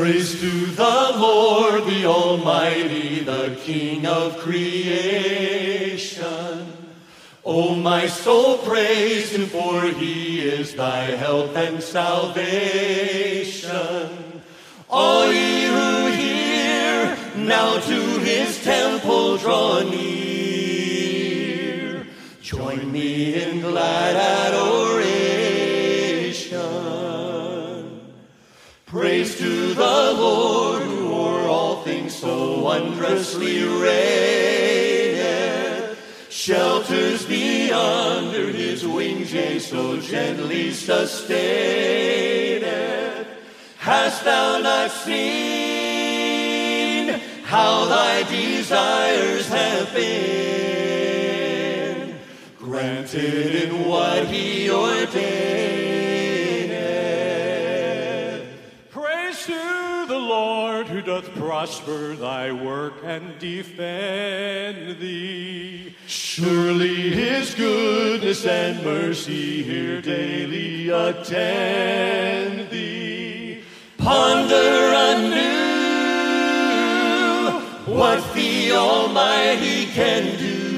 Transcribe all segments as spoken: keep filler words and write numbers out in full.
Praise to the Lord, the Almighty, the King of creation. O my soul, praise him, for he is thy help and salvation. All ye who hear, now to his temple draw near. Join me in glad adoration. Praise to the Lord, who o'er all things so wondrously reigneth. Shelters thee under his wings, yea, so gently sustaineth. Hast thou not seen how thy desires have been granted in what he ordained? Praise to the Lord, who doth prosper thy work and defend thee. Surely his goodness and mercy here daily attend thee. Ponder anew what the Almighty can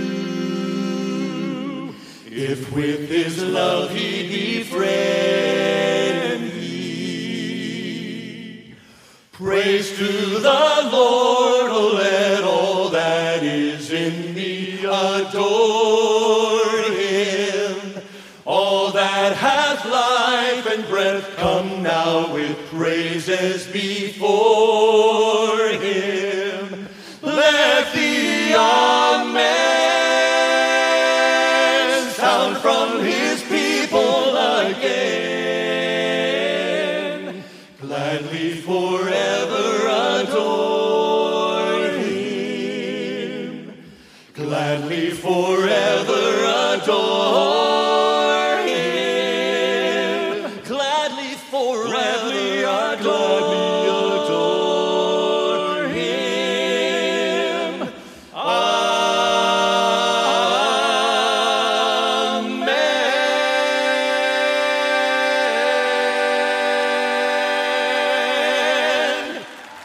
do, if with his love he befriend thee. Praise to the Lord, oh let all that is in me adore him. All that hath life and breath, come now with praises before him. Let the Amen sound from his people again. Gladly forever adore him. Gladly forever adore him. Gladly forever adore him. Amen.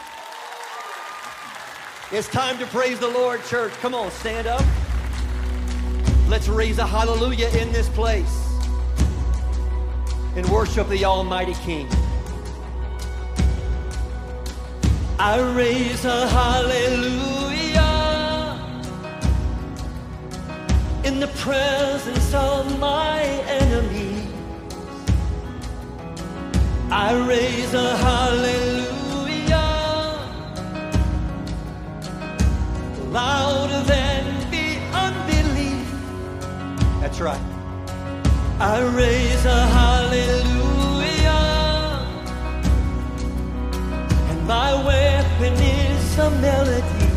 It's time to praise the Lord, church. Come on, stand up. Let's raise a hallelujah in this place and worship the Almighty King. I raise a hallelujah in the presence of my enemies. I raise a hallelujah louder than the unbelief. That's right. I raise a hallelujah, and my weapon is a melody.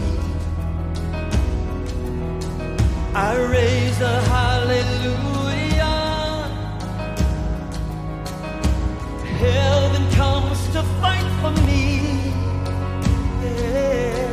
I raise a hallelujah. Heaven comes to fight for me. Yeah.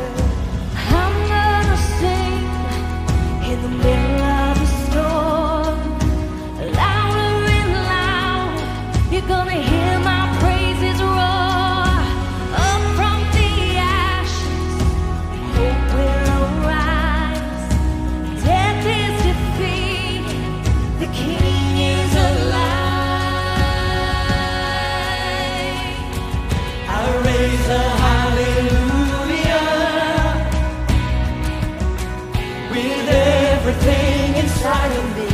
In the middle of a storm, louder and loud, you're gonna hear my praises roar. Up from the ashes, hope will arise. Death is defeated, the King is alive. I raise a hallelujah with everything inside of me.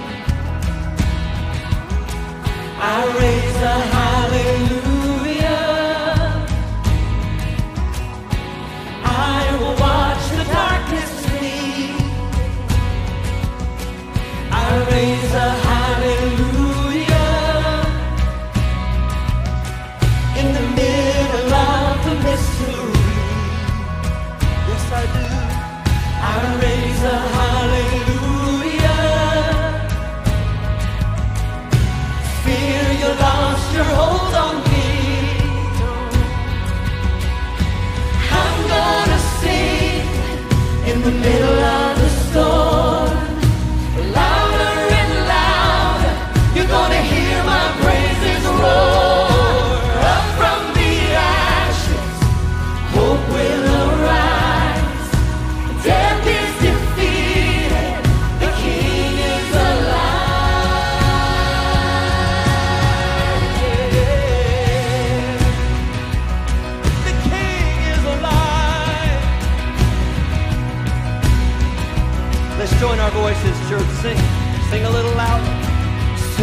I raise a hallelujah. I will watch the darkness flee. I raise a hallelujah.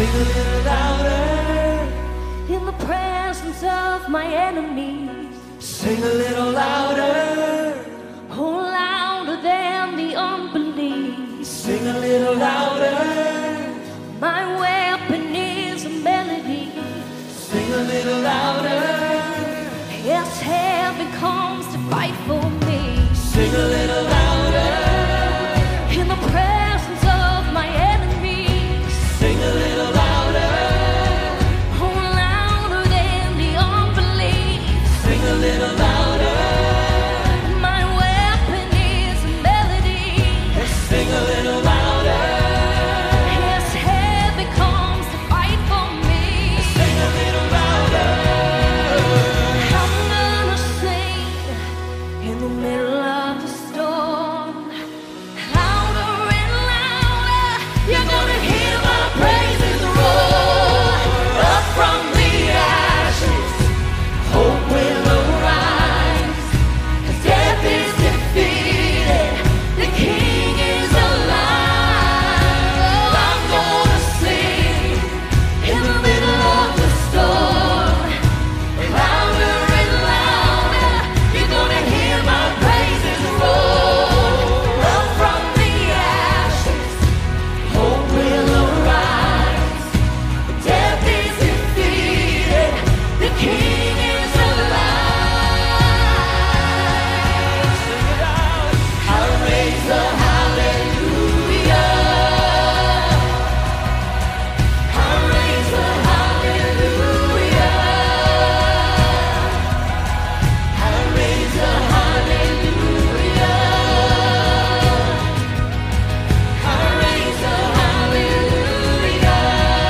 Sing a little louder. In the presence of my enemies. Sing a little louder. Oh, louder than the unbelief. Sing a little louder. My weapon is a melody. Sing a little louder. Yes, heaven comes to fight for me. Sing a little louder. In the presence of my enemies. Sing a little louder. Oh, louder than the unbelief. Sing a little louder. My weapon is a melody. Sing a little louder. Yes, heaven comes to fight for me. Sing a little louder. I'm gonna sing in the middle of the storm. Louder and louder, you're gonna hear my praises roar. Up from the ashes, hope will arise. 'Cause death is defeated, the King is alive. Oh, I'm gonna sing in the middle of the storm. Louder and louder, you're gonna hear my praises roar. Up from the ashes, hope will arise. Death is defeated, the King is alive. Sing it out. I raise a hallelujah. I raise a hallelujah. I raise a hallelujah. I raise a hallelujah.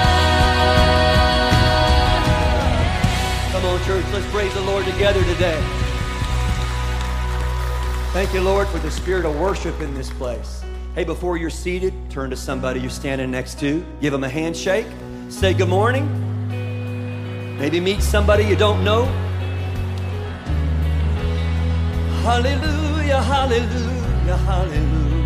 Come on, church, let's praise the Lord together today. Thank you, Lord, for the spirit of worship in this place. Hey, before you're seated, turn to somebody you're standing next to. Give them a handshake. Say good morning. Maybe meet somebody you don't know. Hallelujah, hallelujah, hallelujah.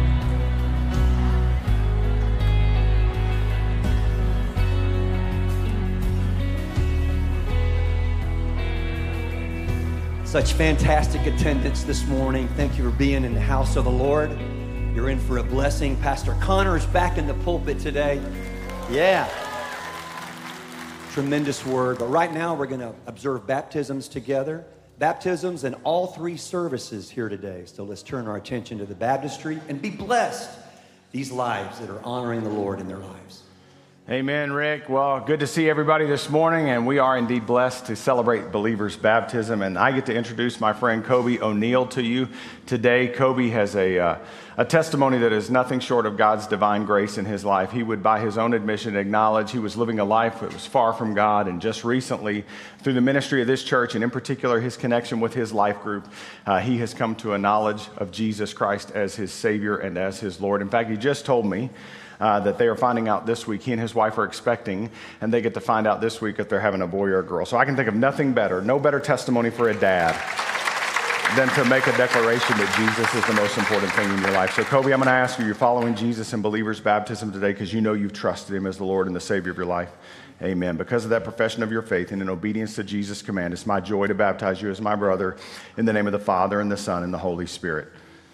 Such fantastic attendance this morning. Thank you for being in the house of the Lord. You're in for a blessing. Pastor Connor is back in the pulpit today. Yeah. Tremendous word. But right now we're going to observe baptisms together. Baptisms in all three services here today. So let's turn our attention to the baptistry and be blessed. These lives that are honoring the Lord in their lives. Amen, Rick. Well, good to see everybody this morning, and we are indeed blessed to celebrate believers' baptism. And I get to introduce my friend Kobe O'Neill to you today. Kobe has a uh, a testimony that is nothing short of God's divine grace in his life. He would, by his own admission, acknowledge he was living a life that was far from God. And just recently, through the ministry of this church, and in particular his connection with his life group, uh, he has come to a knowledge of Jesus Christ as his Savior and as his Lord. In fact, he just told me Uh, that they are finding out this week. He and his wife are expecting, and they get to find out this week if they're having a boy or a girl. So I can think of nothing better, no better testimony for a dad than to make a declaration that Jesus is the most important thing in your life. So Kobe, I'm going to ask you, you're following Jesus in believer's baptism today because you know you've trusted him as the Lord and the Savior of your life. Amen. Because of that profession of your faith and in obedience to Jesus' command, it's my joy to baptize you as my brother in the name of the Father and the Son and the Holy Spirit.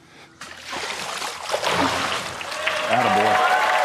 Attaboy.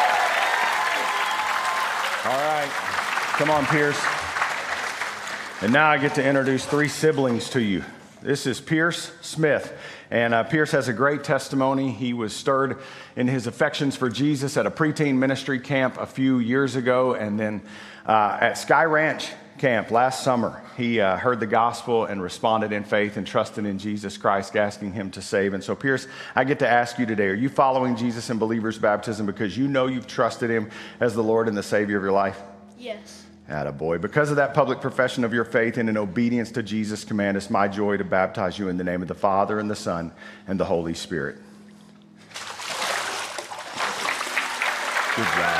All right, come on, Pierce. And now I get to introduce three siblings to you. This is Pierce Smith, and uh, Pierce has a great testimony. He was stirred in his affections for Jesus at a preteen ministry camp a few years ago, and then uh, at Sky Ranch camp last summer, he uh, heard the gospel and responded in faith and trusted in Jesus Christ, asking him to save. And so, Pierce, I get to ask you today, are you following Jesus in believer's baptism because you know you've trusted him as the Lord and the Savior of your life? Yes. Attaboy. Because of that public profession of your faith and in obedience to Jesus' command, it's my joy to baptize you in the name of the Father and the Son and the Holy Spirit. Good job.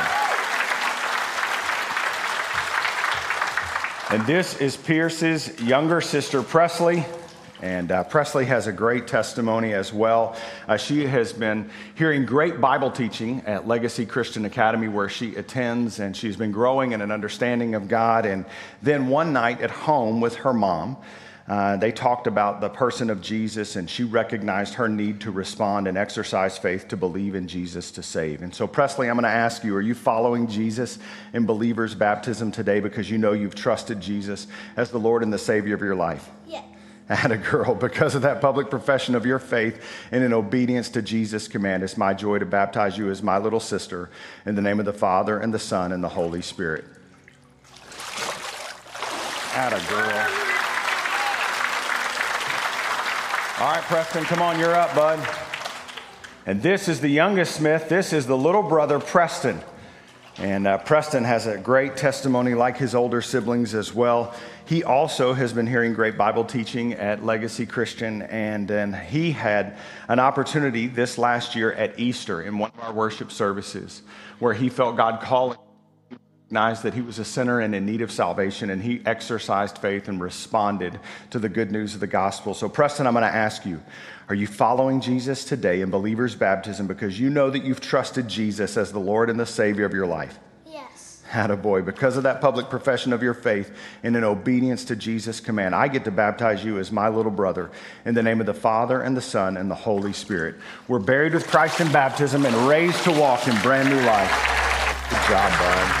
And this is Pierce's younger sister, Presley. And uh, Presley has a great testimony as well. Uh, she has been hearing great Bible teaching at Legacy Christian Academy where she attends, and she's been growing in an understanding of God. And then one night at home with her mom, uh, they talked about the person of Jesus, and she recognized her need to respond and exercise faith to believe in Jesus to save. And so, Presley, I'm going to ask you, are you following Jesus in believer's baptism today because you know you've trusted Jesus as the Lord and the Savior of your life? Yes. Atta girl, because of that public profession of your faith and in obedience to Jesus' command, it's my joy to baptize you as my little sister in the name of the Father and the Son and the Holy Spirit. Atta girl. All right, Preston, come on, you're up, bud. And this is the youngest Smith. This is the little brother, Preston. And uh, Preston has a great testimony like his older siblings as well. He also has been hearing great Bible teaching at Legacy Christian, and then he had an opportunity this last year at Easter in one of our worship services where he felt God calling, recognized that he was a sinner and in need of salvation, and he exercised faith and responded to the good news of the gospel. So Preston, I'm going to ask you, are you following Jesus today in believer's baptism because you know that you've trusted Jesus as the Lord and the Savior of your life? Yes. Attaboy, because of that public profession of your faith and in obedience to Jesus' command, I get to baptize you as my little brother in the name of the Father and the Son and the Holy Spirit. We're buried with Christ in baptism and raised to walk in brand new life. Good job,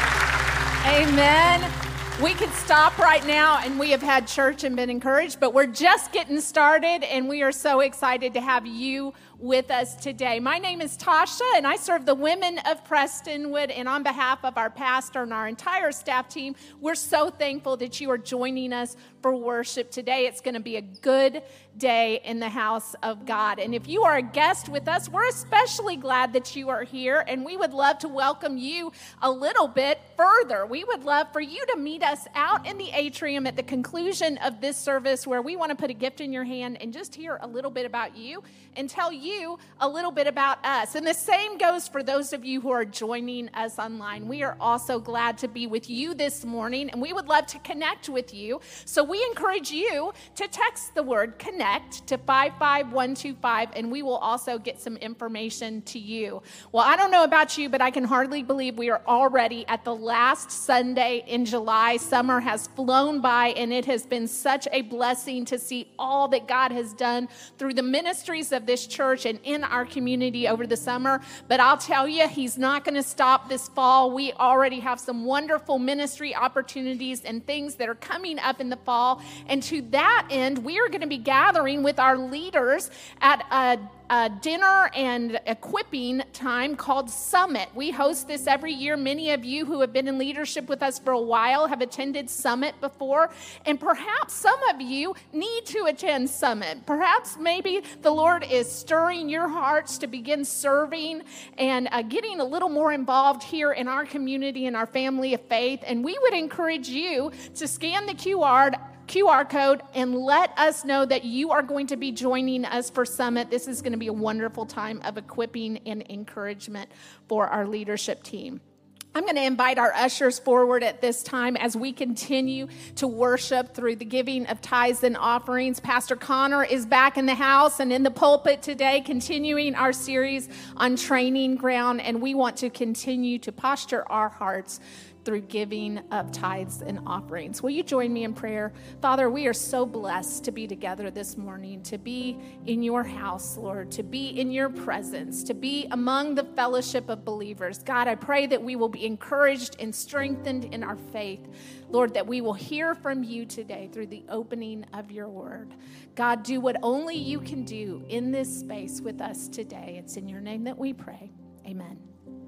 bud. Amen. We could stop right now, and we have had church and been encouraged, but we're just getting started, and we are so excited to have you with us today. My name is Tasha, and I serve the women of Prestonwood, and on behalf of our pastor and our entire staff team, we're so thankful that you are joining us for worship today. It's going to be a good day in the house of God. And if you are a guest with us, we're especially glad that you are here, and we would love to welcome you a little bit further. We would love for you to meet us out in the atrium at the conclusion of this service, where we want to put a gift in your hand and just hear a little bit about you and tell you a little bit about us. And the same goes for those of you who are joining us online. We are also glad to be with you this morning, and we would love to connect with you. So we encourage you to text the word connect to five five one two five, and we will also get some information to you. Well, I don't know about you, but I can hardly believe we are already at the last Sunday in July. Summer has flown by, and it has been such a blessing to see all that God has done through the ministries of this church and in our community over the summer. But I'll tell you, he's not going to stop this fall. We already have some wonderful ministry opportunities and things that are coming up in the fall. And to that end, we are going to be gathering with our leaders at a A dinner and equipping time called Summit. We host this every year. Many of you who have been in leadership with us for a while have attended Summit before, and perhaps some of you need to attend Summit. Perhaps maybe the Lord is stirring your hearts to begin serving and uh, getting a little more involved here in our community and our family of faith, and we would encourage you to scan the Q R Q R code and let us know that you are going to be joining us for Summit. This is going to be a wonderful time of equipping and encouragement for our leadership team. I'm going to invite our ushers forward at this time as we continue to worship through the giving of tithes and offerings. Pastor Connor is back in the house and in the pulpit today, continuing our series on training ground, and we want to continue to posture our hearts through giving of tithes and offerings. Will you join me in prayer? Father, we are so blessed to be together this morning, to be in your house, Lord, to be in your presence, to be among the fellowship of believers. God, I pray that we will be encouraged and strengthened in our faith. Lord, that we will hear from you today through the opening of your word. God, do what only you can do in this space with us today. It's in your name that we pray. Amen.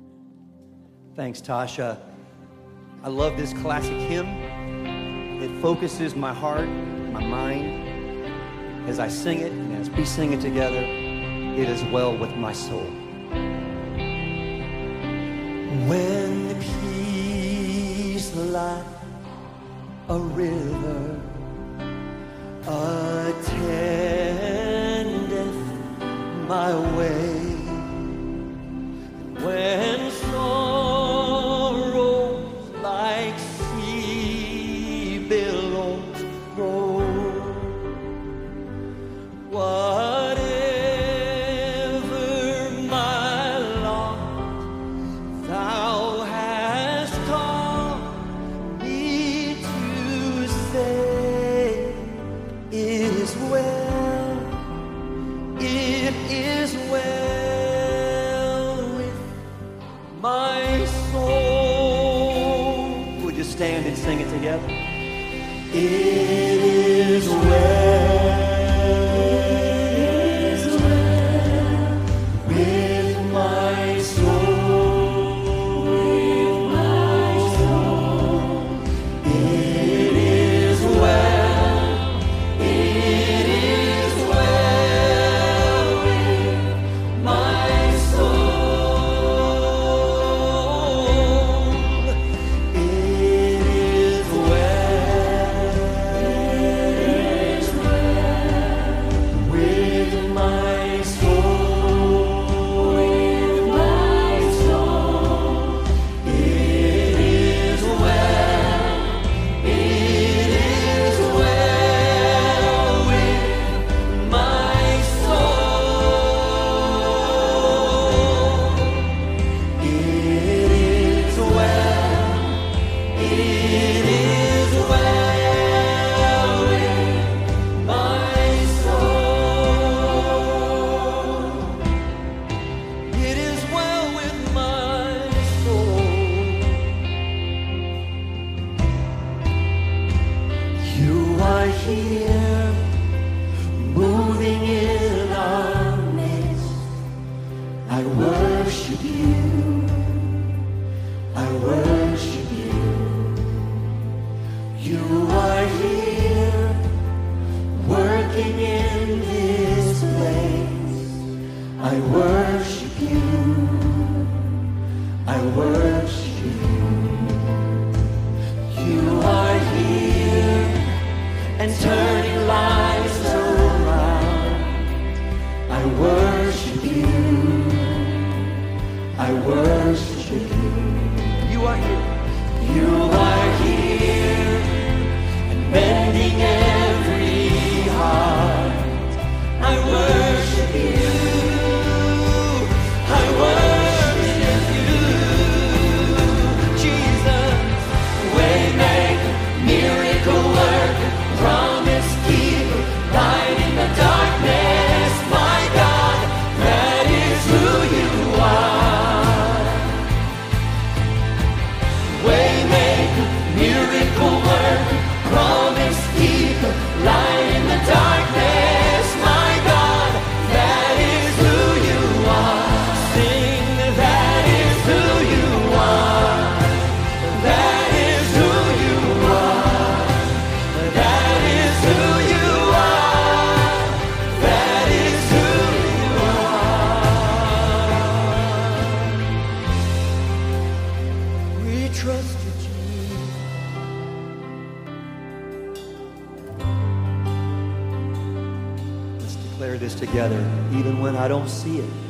Thanks, Tasha. I love this classic hymn. It focuses my heart, my mind. As I sing it and as we sing it together, it is well with my soul. When peace like a river attendeth my way, when sorrows like sea billows roll, stand and sing it together? It is well. It is well with my soul. With my soul. It is well. It is well with my soul. It is well. It is well with my soul. With my soul. It is well. It is well with my soul. It is well. It is well with my soul. It is well with my soul. You are here, moving in our midst. I worship you. I worship you. You are here, working in this place. I worship you. I worship you. You are here and turning lives around. I worship you. I worship you. You are here. You are here and mending every heart. I worship you. I worship you. Jesus, waymaker, miracle worker, promise keeper, light in the darkness. My God, that is who you are. Waymaker, miracle worker, promise keeper, light in the darkness. My God, that is who you are. Sing, that is who you are. That is who you are. That is who you are. That is who you are. We trust you, Jesus. Let's declare this together, even when I don't see it.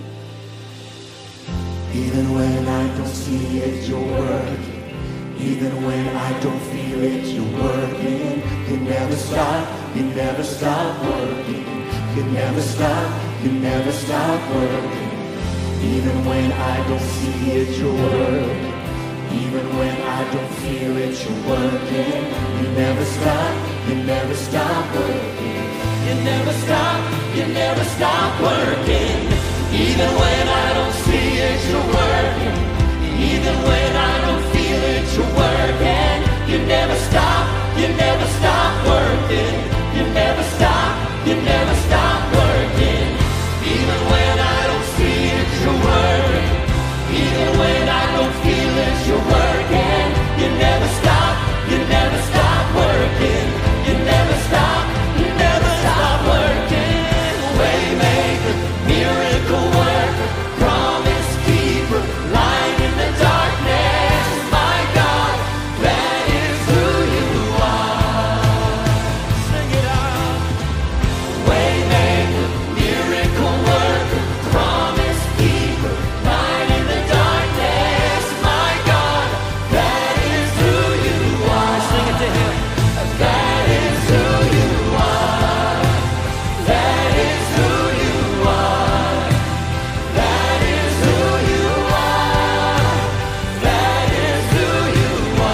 Even when I don't see it, you're working. Even when I don't feel it, you're working. You never stop, you never stop working. You never stop, you never stop working. Even when I don't see it, you're working. Even when I don't feel it, you're working. You never stop, you never stop working. You never stop, you never stop working. Even when I don't see it, you're working. Even when I don't feel it, you're working. You never stop, you never stop working. You never stop, you never stop working. Even when I don't see it, you're working. Even when I don't feel it, you're working. You never stop, you never stop working. You never stop, you never stop working. Waymaker, miracle worker, promise keeper, light in the darkness. My God, that is who you are. Sing it out. Waymaker, miracle worker, promise keeper, light in the darkness. My God, that is who you are. Sing it to him. That is who you are. That is who you are. That is who you are. That is who you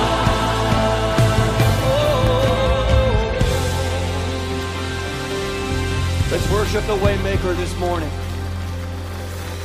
are. Let's worship the Waymaker this morning.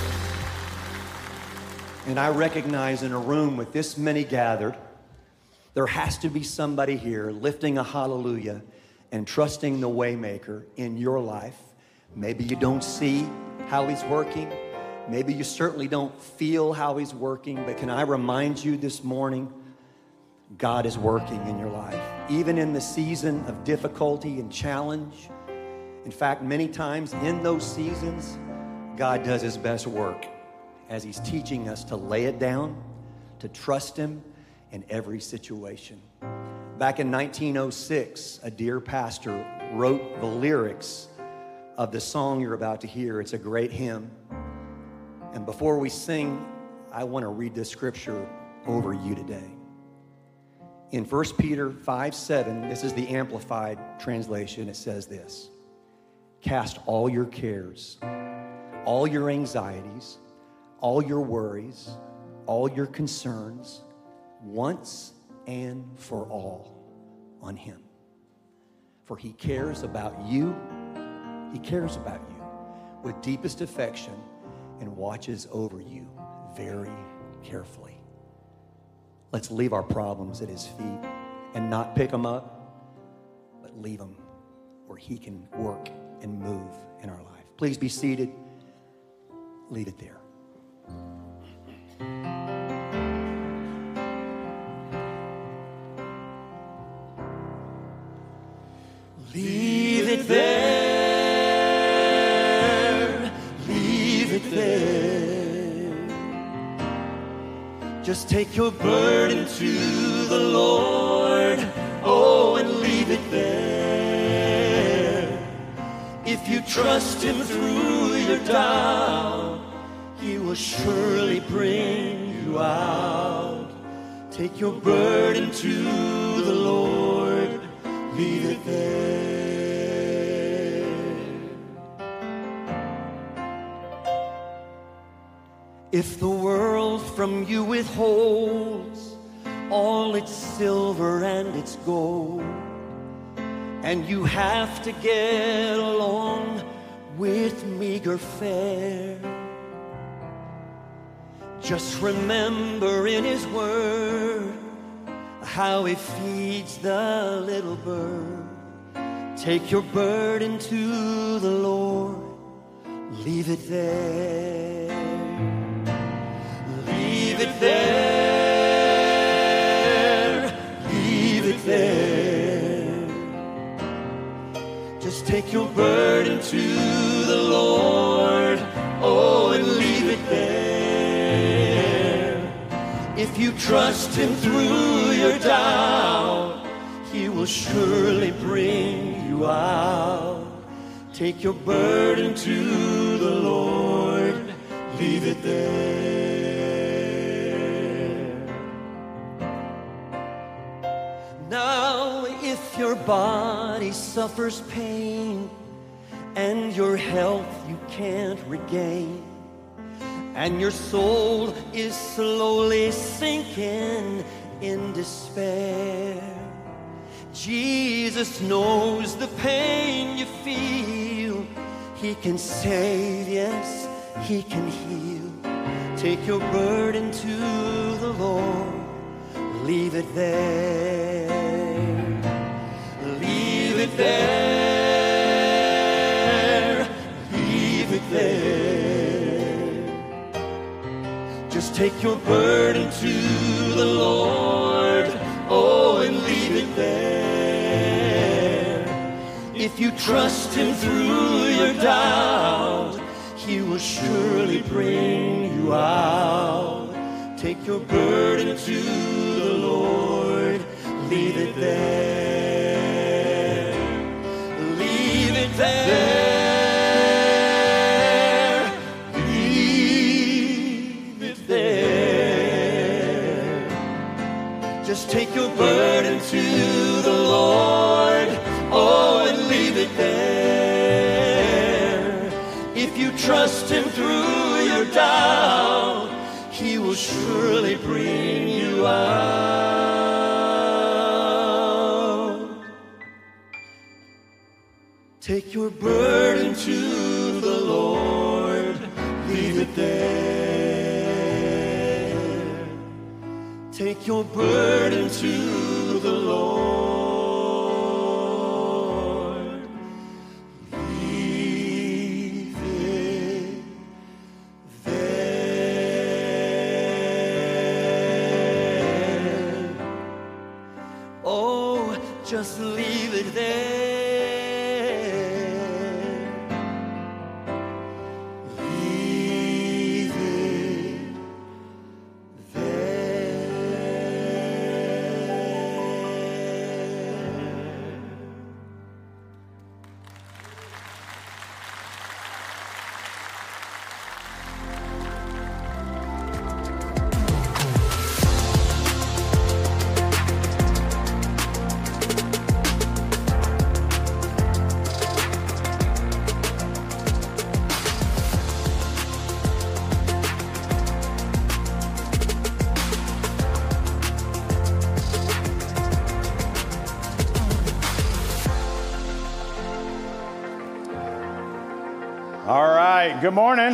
And I recognize in a room with this many gathered, There has to be somebody here lifting a hallelujah and trusting the Waymaker in your life. Maybe you don't see how he's working. Maybe you certainly don't feel how he's working. But can I remind you this morning, God is working in your life. Even in the season of difficulty and challenge. In fact, many times in those seasons, God does his best work as he's teaching us to lay it down, to trust him in every situation. Back in nineteen oh six, a dear pastor wrote the lyrics of the song you're about to hear. It's a great hymn. And before we sing, I want to read this scripture over you today. In First Peter five seven, this is the Amplified translation. It says this: cast all your cares, all your anxieties, all your worries, all your concerns, once and for all on him. For he cares about you. He cares about you with deepest affection and watches over you very carefully. Let's leave our problems at his feet and not pick them up, but leave them where he can work and move in our life. Please be seated. Leave it there. Leave it there, leave it there. Just take your burden to the Lord, oh, and leave it there. If you trust him through your doubt, he will surely bring you out. Take your burden to the Lord, leave it there. If the world from you withholds all its silver and its gold, and you have to get along with meager fare, just remember in his word how he feeds the little bird. Take your burden to the Lord, leave it there. Leave it there, leave it there. Just take your burden to the Lord, oh, and leave it there. If you trust him through your doubt, he will surely bring you out. Take your burden to the Lord, leave it there. Now, if your body suffers pain and your health you can't regain, and your soul is slowly sinking in despair, Jesus knows the pain you feel. He can save, yes, he can heal. Take your burden to the Lord, leave it there. Leave it there, leave it there. Just take your burden to the Lord, oh, and leave it there. If you trust him through your doubt, he will surely bring you out. Take your burden to the Lord, leave it there. Leave it there, leave it there. Just take your burden to the Lord, oh, and leave it there. If you trust him through your doubt, he will surely bring you out. Take your burden to the Lord, leave it there. Take your burden to the Lord. Leave it there. Oh, just leave it there. Leave it All right, good morning.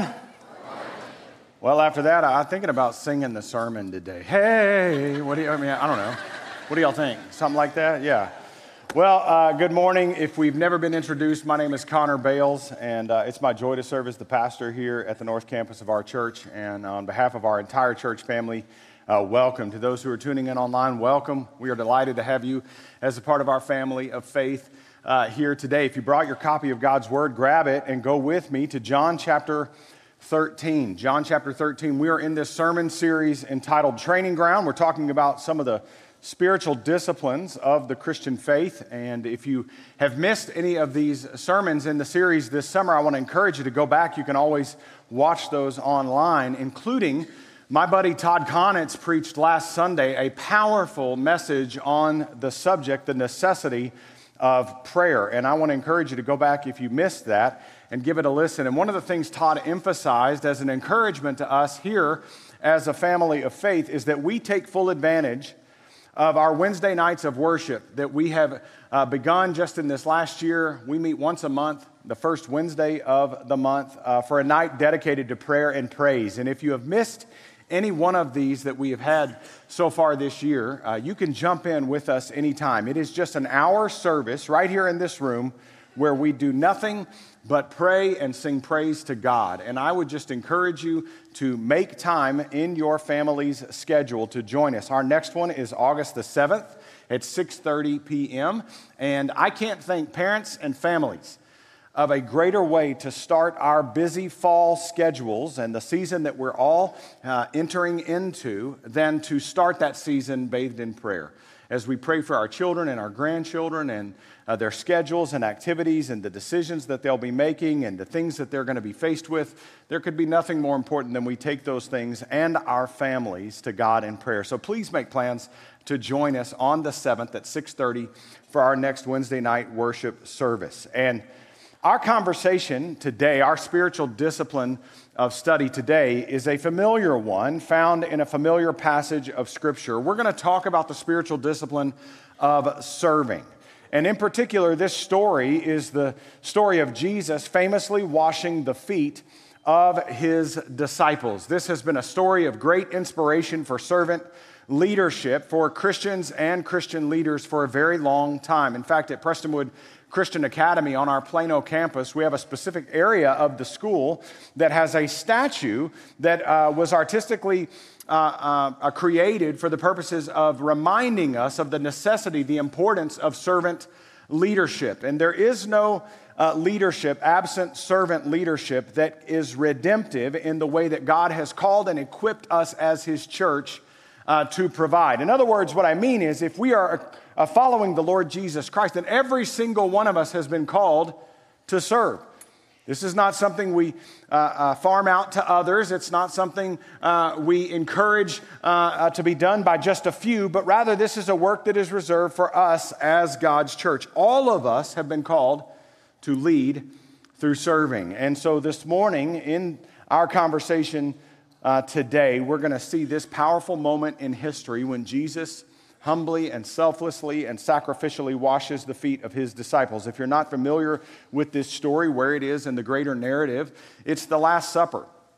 Well, after that, I'm thinking about singing the sermon today. Hey, what do you, I mean, I don't know. What do y'all think? Something like that? Yeah. Well, uh, good morning. If we've never been introduced, my name is Connor Bales, and uh, it's my joy to serve as the pastor here at the North Campus of our church. And on behalf of our entire church family, uh, welcome. To those who are tuning in online, welcome. We are delighted to have you as a part of our family of faith. Uh, here today. If you brought your copy of God's Word, grab it and go with me to John chapter thirteen. John chapter thirteen. We are in this sermon series entitled Training Ground. We're talking about some of the spiritual disciplines of the Christian faith. And if you have missed any of these sermons in the series this summer, I want to encourage you to go back. You can always watch those online, including my buddy Todd Conitz preached last Sunday a powerful message on the subject, the necessity of prayer. And I want to encourage you to go back if you missed that and give it a listen. And one of the things Todd emphasized as an encouragement to us here as a family of faith is that we take full advantage of our Wednesday nights of worship that we have uh, begun just in this last year. We meet once a month, the first Wednesday of the month, uh, for a night dedicated to prayer and praise. And if you have missed any one of these that we have had so far this year, uh, you can jump in with us anytime. It is just an hour service right here in this room where we do nothing but pray and sing praise to God. And I would just encourage you to make time in your family's schedule to join us. Our next one is August the seventh at six thirty p.m. And I can't thank parents and families of a greater way to start our busy fall schedules and the season that we're all uh, entering into than to start that season bathed in prayer. As we pray for our children and our grandchildren and uh, their schedules and activities and the decisions that they'll be making and the things that they're going to be faced with, there could be nothing more important than we take those things and our families to God in prayer. So please make plans to join us on the seventh at six thirty for our next Wednesday night worship service. And our conversation today, our spiritual discipline of study today, is a familiar one found in a familiar passage of Scripture. We're going to talk about the spiritual discipline of serving. And in particular, this story is the story of Jesus famously washing the feet of his disciples. This has been a story of great inspiration for servant leadership for Christians and Christian leaders for a very long time. In fact, at Prestonwood Christian Academy on our Plano campus, we have a specific area of the school that has a statue that uh, was artistically uh, uh, created for the purposes of reminding us of the necessity, the importance of servant leadership. And there is no uh, leadership, absent servant leadership, that is redemptive in the way that God has called and equipped us as His church uh, to provide. In other words, what I mean is if we are Uh, following the Lord Jesus Christ, and every single one of us has been called to serve. This is not something we uh, uh, farm out to others. It's not something uh, we encourage uh, uh, to be done by just a few, but rather this is a work that is reserved for us as God's church. All of us have been called to lead through serving. And so this morning in our conversation uh, today, we're going to see this powerful moment in history when Jesus humbly and selflessly and sacrificially washes the feet of his disciples. If you're not familiar with this story, where it is in the greater narrative, it's the Last Supper.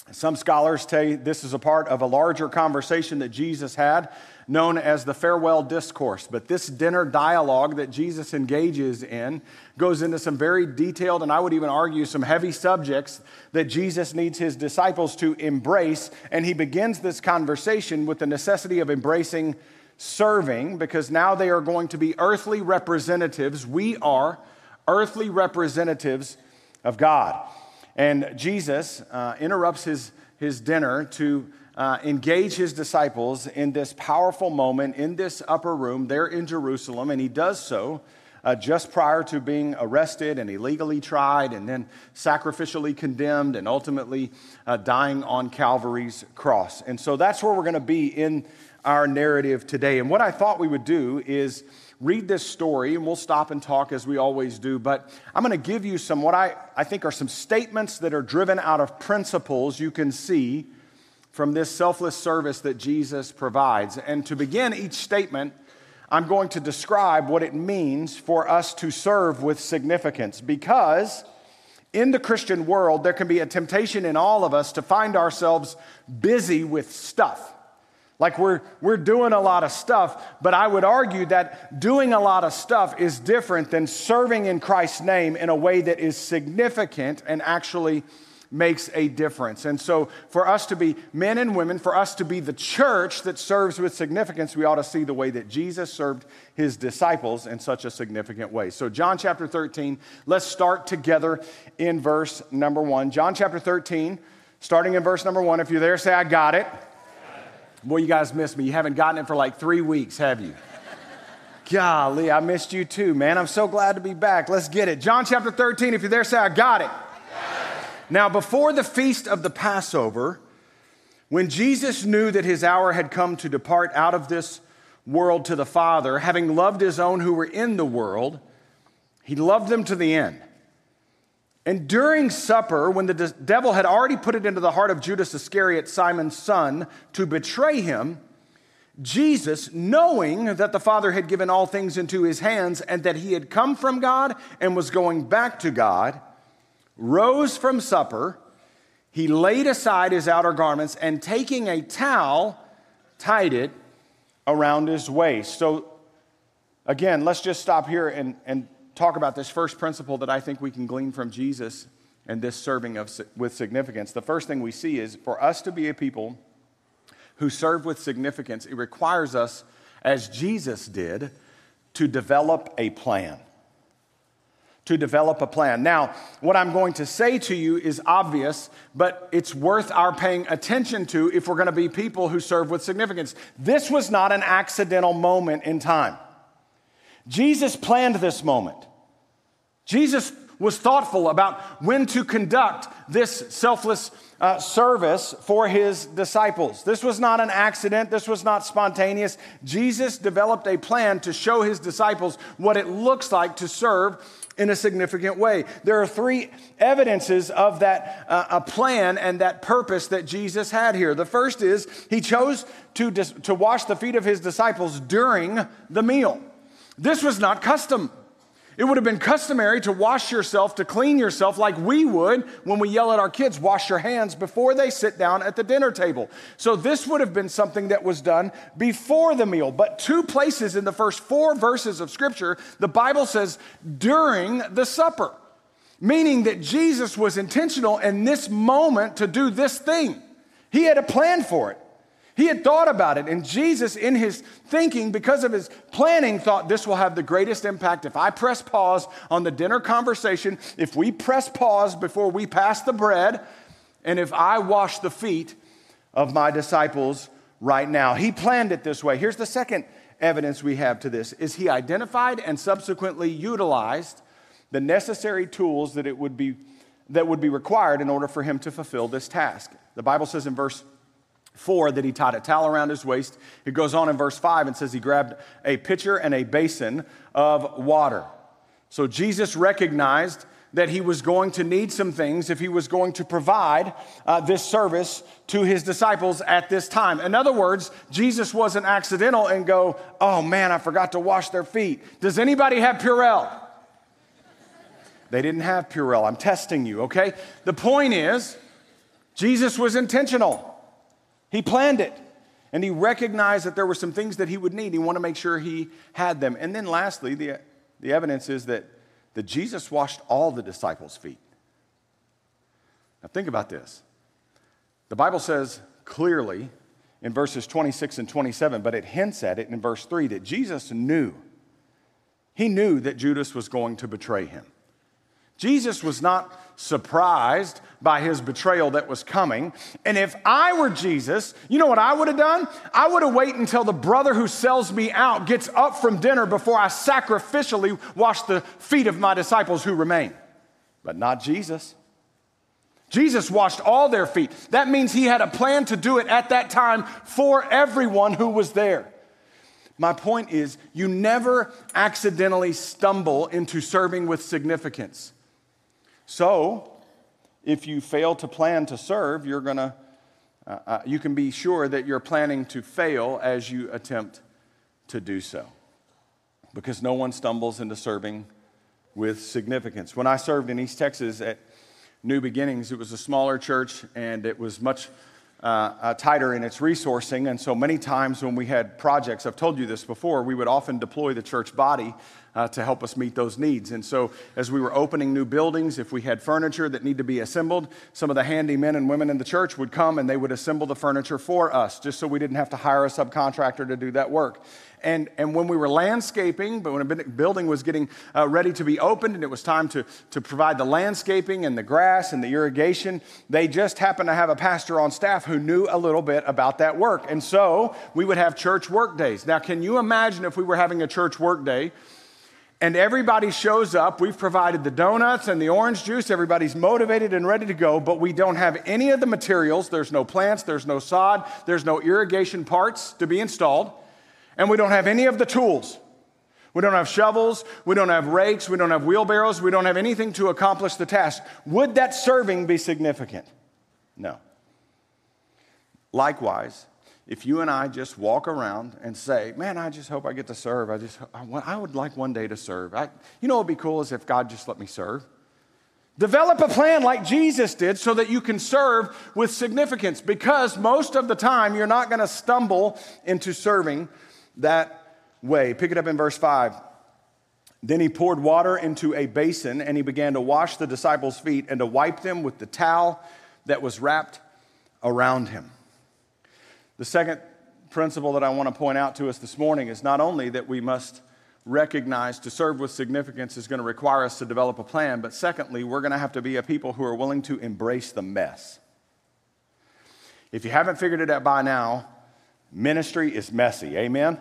Some scholars say this is a part of a larger conversation that Jesus had, known as the farewell discourse. But this dinner dialogue that Jesus engages in goes into some very detailed, and I would even argue some heavy subjects that Jesus needs his disciples to embrace. And he begins this conversation with the necessity of embracing serving, because now they are going to be earthly representatives. We are earthly representatives of God. And Jesus uh, interrupts his, his dinner to uh, engage his disciples in this powerful moment in this upper room there in Jerusalem. And he does so uh, just prior to being arrested and illegally tried and then sacrificially condemned and ultimately uh, dying on Calvary's cross. And so that's where we're going to be in our narrative today. And what I thought we would do is read this story, and we'll stop and talk as we always do, but I'm going to give you some what I, I think are some statements that are driven out of principles you can see from this selfless service that Jesus provides. And to begin each statement, I'm going to describe what it means for us to serve with significance, because in the Christian world, there can be a temptation in all of us to find ourselves busy with stuff. Like we're, we're doing a lot of stuff, but I would argue that doing a lot of stuff is different than serving in Christ's name in a way that is significant and actually makes a difference. And so for us to be men and women, for us to be the church that serves with significance, we ought to see the way that Jesus served his disciples in such a significant way. So John chapter thirteen, let's start together in verse number one. John chapter thirteen, starting in verse number one. If you're there, say, I got it. Boy, you guys missed me. You haven't gotten it for like three weeks, have you? Golly, I missed you too, man. I'm so glad to be back. Let's get it. John chapter thirteen, if you're there, say, I got it. Got it. Now, before the feast of the Passover, when Jesus knew that his hour had come to depart out of this world to the Father, having loved his own who were in the world, he loved them to the end. And during supper, when the devil had already put it into the heart of Judas Iscariot, Simon's son, to betray him, Jesus, knowing that the Father had given all things into his hands and that he had come from God and was going back to God, rose from supper. He laid aside his outer garments and taking a towel, tied it around his waist. So again, let's just stop here and, and talk about this first principle that I think we can glean from Jesus and this serving of, with significance. The first thing we see is for us to be a people who serve with significance, it requires us, as Jesus did, to develop a plan. To develop a plan. Now, what I'm going to say to you is obvious, but it's worth our paying attention to if we're going to be people who serve with significance. This was not an accidental moment in time. Jesus planned this moment. Jesus was thoughtful about when to conduct this selfless uh, service for his disciples. This was not an accident. This was not spontaneous. Jesus developed a plan to show his disciples what it looks like to serve in a significant way. There are three evidences of that uh, a plan and that purpose that Jesus had here. The first is he chose to, dis- to wash the feet of his disciples during the meal. This was not custom. It would have been customary to wash yourself, to clean yourself like we would when we yell at our kids, wash your hands before they sit down at the dinner table. So this would have been something that was done before the meal. But two places in the first four verses of Scripture, the Bible says during the supper, meaning that Jesus was intentional in this moment to do this thing. He had a plan for it. He had thought about it, and Jesus, in his thinking, because of his planning, thought this will have the greatest impact. If I press pause on the dinner conversation, if we press pause before we pass the bread, and if I wash the feet of my disciples right now. He planned it this way. Here's the second evidence we have to this, is he identified and subsequently utilized the necessary tools that it would be that would be required in order for him to fulfill this task. The Bible says in verse four that he tied a towel around his waist. It goes on in verse five and says he grabbed a pitcher and a basin of water. So Jesus recognized that he was going to need some things if he was going to provide uh, this service to his disciples at this time. In other words, Jesus wasn't accidental and go, oh man, I forgot to wash their feet. Does anybody have Purell? They didn't have Purell. I'm testing you, okay? The point is, Jesus was intentional. He planned it. And he recognized that there were some things that he would need. He wanted to make sure he had them. And then lastly, the, the evidence is that, that Jesus washed all the disciples' feet. Now think about this. The Bible says clearly in verses twenty-six and twenty-seven, but it hints at it in verse three, that Jesus knew. He knew that Judas was going to betray him. Jesus was not surprised by his betrayal that was coming. And if I were Jesus, you know what I would have done? I would have waited until the brother who sells me out gets up from dinner before I sacrificially wash the feet of my disciples who remain. But not Jesus. Jesus washed all their feet. That means he had a plan to do it at that time for everyone who was there. My point is, you never accidentally stumble into serving with significance. So, if you fail to plan to serve, you're gonna, uh, uh, you can be sure that you're planning to fail as you attempt to do so. Because no one stumbles into serving with significance. When I served in East Texas at New Beginnings, it was a smaller church and it was much uh, uh, tighter in its resourcing. And so many times when we had projects, I've told you this before, we would often deploy the church body Uh, to help us meet those needs. And so as we were opening new buildings, if we had furniture that needed to be assembled, some of the handy men and women in the church would come and they would assemble the furniture for us, just so we didn't have to hire a subcontractor to do that work. And, and when we were landscaping, but when a building was getting uh, ready to be opened and it was time to, to provide the landscaping and the grass and the irrigation, they just happened to have a pastor on staff who knew a little bit about that work. And so we would have church work days. Now, can you imagine if we were having a church work day and everybody shows up, we've provided the donuts and the orange juice, everybody's motivated and ready to go, but we don't have any of the materials, there's no plants, there's no sod, there's no irrigation parts to be installed, and we don't have any of the tools. We don't have shovels, we don't have rakes, we don't have wheelbarrows, we don't have anything to accomplish the task. Would that serving be significant? No. Likewise, if you and I just walk around and say, man, I just hope I get to serve. I just, I, I would like one day to serve. I, you know what would be cool is if God just let me serve. Develop a plan like Jesus did so that you can serve with significance, because most of the time you're not going to stumble into serving that way. Pick it up in verse five. Then he poured water into a basin and he began to wash the disciples' feet and to wipe them with the towel that was wrapped around him. The second principle that I want to point out to us this morning is not only that we must recognize to serve with significance is going to require us to develop a plan, but secondly, we're going to have to be a people who are willing to embrace the mess. If you haven't figured it out by now, ministry is messy. Amen?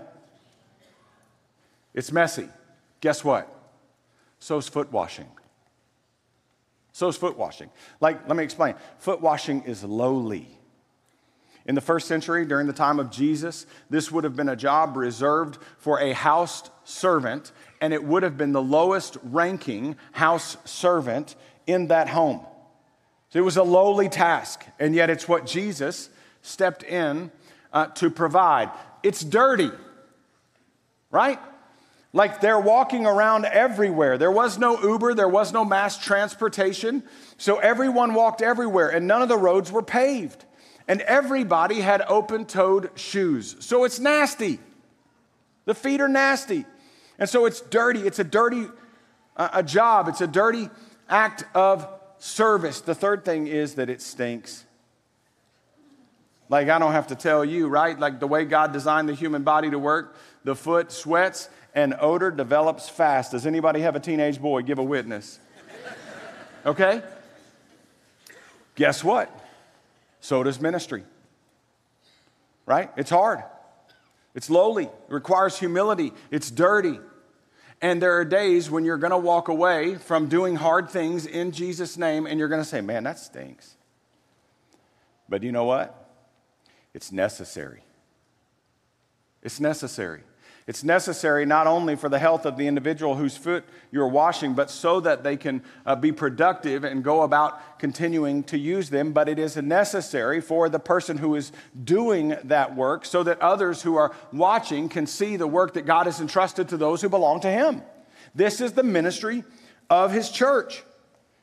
It's messy. Guess what? So's foot washing. So's foot washing. Like, let me explain. Foot washing is lowly. In the first century, during the time of Jesus, this would have been a job reserved for a house servant, and it would have been the lowest ranking house servant in that home. So it was a lowly task, and yet it's what Jesus stepped in uh, to provide. It's dirty, right? Like they're walking around everywhere. There was no Uber, there was no mass transportation, so everyone walked everywhere, and none of the roads were paved. And everybody had open-toed shoes. So it's nasty. The feet are nasty. And so it's dirty. It's a dirty uh, a job. It's a dirty act of service. The third thing is that it stinks. Like I don't have to tell you, right? Like the way God designed the human body to work, the foot sweats and odor develops fast. Does anybody have a teenage boy? Give a witness. Okay? Guess what? So does ministry, right? It's hard. It's lowly. It requires humility. It's dirty. And there are days when you're going to walk away from doing hard things in Jesus' name and you're going to say, man, that stinks. But you know what? It's necessary. It's necessary. It's necessary not only for the health of the individual whose foot you're washing, but so that they can uh, be productive and go about continuing to use them, but it is necessary for the person who is doing that work so that others who are watching can see the work that God has entrusted to those who belong to him. This is the ministry of his church.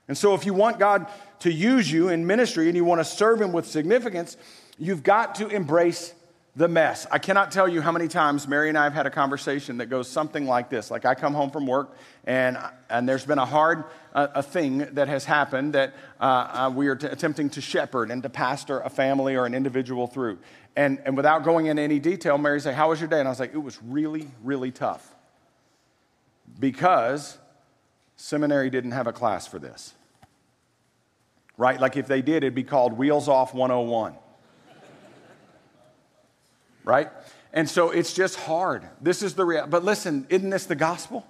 And so if you want God to use you in ministry and you want to serve him with significance, you've got to embrace the mess. I cannot tell you how many times Mary and I have had a conversation that goes something like this. Like I come home from work and, and there's been a hard uh, a thing that has happened that uh, uh, we are t- attempting to shepherd and to pastor a family or an individual through. And, and without going into any detail, Mary said, how was your day? And I was like, it was really, really tough. Because seminary didn't have a class for this. Right? Like if they did, it'd be called Wheels Off one oh one. Right? And so it's just hard. This is the reality. But listen, isn't this the gospel?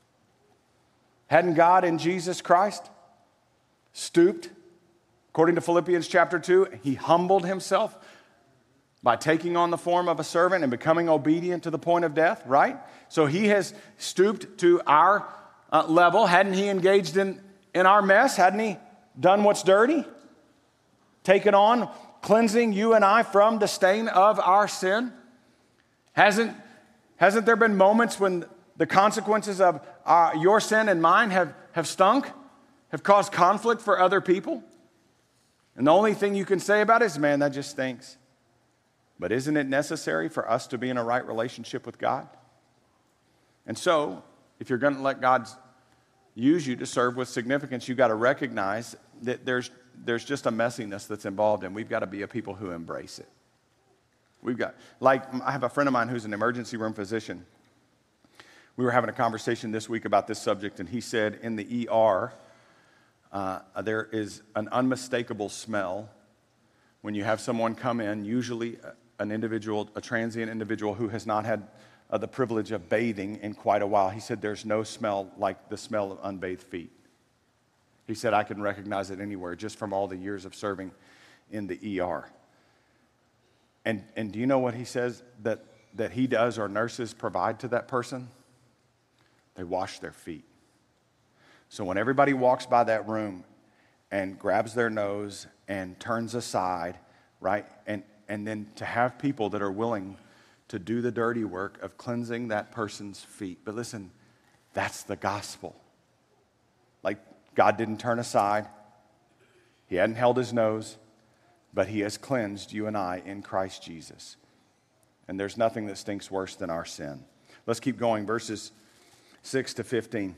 Hadn't God in Jesus Christ stooped? According to Philippians chapter two, he humbled himself by taking on the form of a servant and becoming obedient to the point of death, right? So he has stooped to our uh, level. Hadn't he engaged in, in our mess? Hadn't he done what's dirty? Taken on cleansing you and I from the stain of our sin? Hasn't, hasn't there been moments when the consequences of uh, your sin and mine have, have stunk, have caused conflict for other people? And the only thing you can say about it is, man, that just stinks. But isn't it necessary for us to be in a right relationship with God? And so, if you're going to let God use you to serve with significance, you've got to recognize that there's there's just a messiness that's involved, and we've got to be a people who embrace it. We've got, like, I have a friend of mine who's an emergency room physician. We were having a conversation this week about this subject, and he said in the E R, uh, there is an unmistakable smell when you have someone come in, usually an individual, a transient individual who has not had uh, the privilege of bathing in quite a while. He said there's no smell like the smell of unbathed feet. He said, I can recognize it anywhere just from all the years of serving in the E R. And, and do you know what he says that, that he does or nurses provide to that person? They wash their feet. So when everybody walks by that room and grabs their nose and turns aside, right? And, and then to have people that are willing to do the dirty work of cleansing that person's feet. But listen, that's the gospel. Like, God didn't turn aside. He hadn't held his nose, but he has cleansed you and I in Christ Jesus. And there's nothing that stinks worse than our sin. Let's keep going, verses six to fifteen.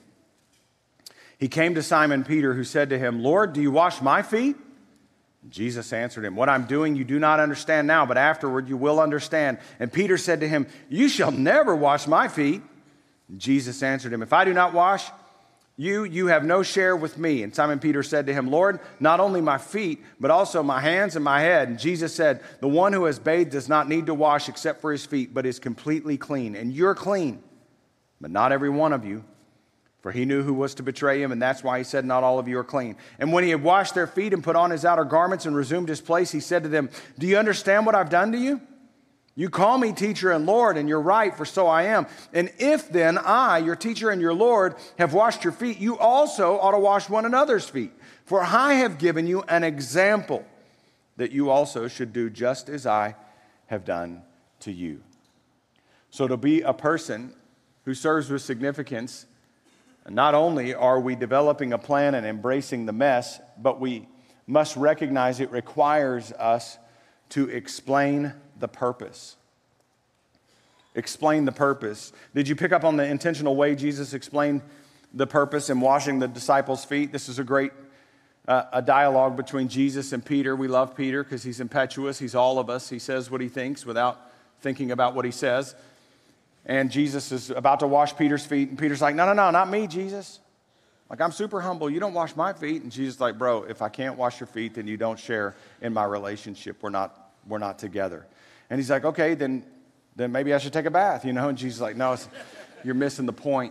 He came to Simon Peter, who said to him, Lord, do you wash my feet? Jesus answered him, what I'm doing you do not understand now, but afterward you will understand. And Peter said to him, you shall never wash my feet. Jesus answered him, if I do not wash You, you have no share with me. And Simon Peter said to him, Lord, not only my feet, but also my hands and my head. And Jesus said, the one who has bathed does not need to wash except for his feet, but is completely clean. And you're clean, but not every one of you. For he knew who was to betray him, and that's why he said, not all of you are clean. And when he had washed their feet and put on his outer garments and resumed his place, he said to them, do you understand what I've done to you? You call me teacher and Lord, and you're right, for so I am. And if then I, your teacher and your Lord, have washed your feet, you also ought to wash one another's feet. For I have given you an example that you also should do just as I have done to you. So to be a person who serves with significance, not only are we developing a plan and embracing the mess, but we must recognize it requires us to explain the purpose. Explain the purpose. Did you pick up on the intentional way Jesus explained the purpose in washing the disciples' feet? This is a great uh, a dialogue between Jesus and Peter. We love Peter because he's impetuous. He's all of us. He says what he thinks without thinking about what he says. And Jesus is about to wash Peter's feet. And Peter's like, no, no, no, not me, Jesus. Like, I'm super humble. You don't wash my feet. And Jesus is like, bro, if I can't wash your feet, then you don't share in my relationship. We're not, we're not together. And he's like, okay, then, then maybe I should take a bath, you know? And Jesus is like, no, it's, you're missing the point.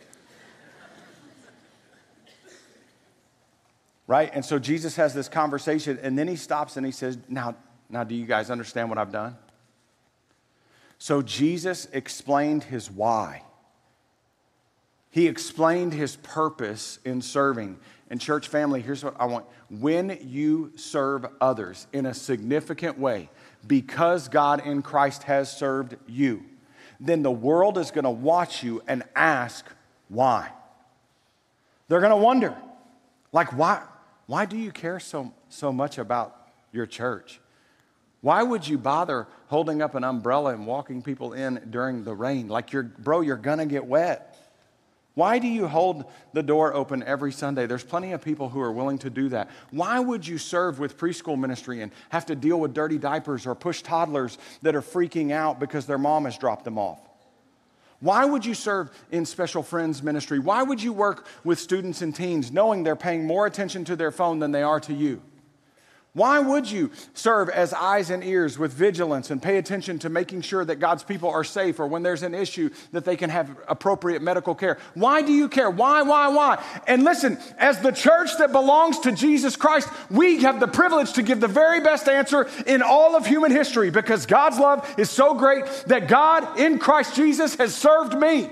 Right? And so Jesus has this conversation, and then he stops and he says, now, now do you guys understand what I've done? So Jesus explained his why. He explained his purpose in serving. And church family, here's what I want. When you serve others in a significant way, because God in Christ has served you, then the world is going to watch you and ask why. They're going to wonder, Like, why, why do you care so, so much about your church? Why would you bother holding up an umbrella and walking people in during the rain? Like, you're, bro, you're going to get wet. Why do you hold the door open every Sunday? There's plenty of people who are willing to do that. Why would you serve with preschool ministry and have to deal with dirty diapers or push toddlers that are freaking out because their mom has dropped them off? Why would you serve in special friends ministry? Why would you work with students and teens knowing they're paying more attention to their phone than they are to you? Why would you serve as eyes and ears with vigilance and pay attention to making sure that God's people are safe, or when there's an issue that they can have appropriate medical care? Why do you care? Why, why, why? And listen, as the church that belongs to Jesus Christ, we have the privilege to give the very best answer in all of human history, because God's love is so great that God in Christ Jesus has served me.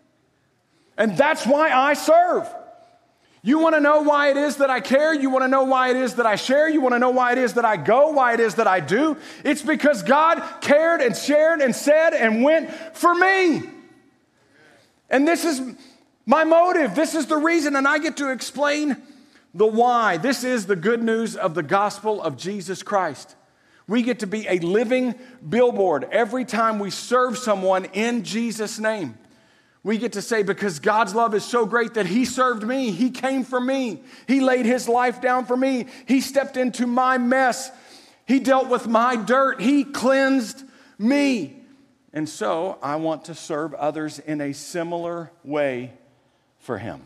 And that's why I serve. You want to know why it is that I care? You want to know why it is that I share? You want to know why it is that I go, why it is that I do? It's because God cared and shared and said and went for me. And this is my motive. This is the reason, and I get to explain the why. This is the good news of the gospel of Jesus Christ. We get to be a living billboard every time we serve someone in Jesus' name. We get to say, because God's love is so great that he served me. He came for me. He laid his life down for me. He stepped into my mess. He dealt with my dirt. He cleansed me. And so I want to serve others in a similar way for him.